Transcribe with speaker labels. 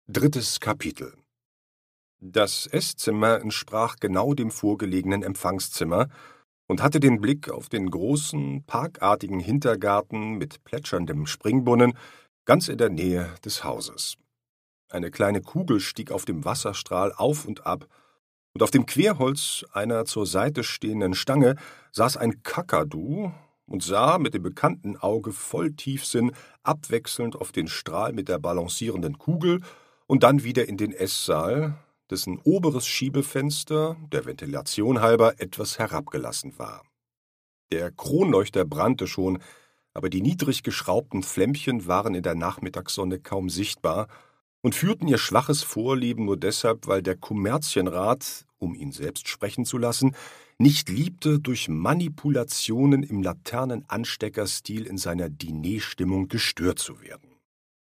Speaker 1: Drittes Kapitel. Das Esszimmer entsprach genau dem vorgelegenen Empfangszimmer und hatte den Blick auf den großen, parkartigen Hintergarten mit plätscherndem Springbrunnen ganz in der Nähe des Hauses. Eine kleine Kugel stieg auf dem Wasserstrahl auf und ab, und auf dem Querholz einer zur Seite stehenden Stange saß ein Kakadu und sah mit dem bekannten Auge voll Tiefsinn abwechselnd auf den Strahl mit der balancierenden Kugel und dann wieder in den Esssaal, dessen oberes Schiebefenster, der Ventilation halber, etwas herabgelassen war. Der Kronleuchter brannte schon, aber die niedrig geschraubten Flämmchen waren in der Nachmittagssonne kaum sichtbar und führten ihr schwaches Vorleben nur deshalb, weil der Kommerzienrat, um ihn selbst sprechen zu lassen, nicht liebte, durch Manipulationen im Laternenansteckerstil in seiner Dinerstimmung gestört zu werden.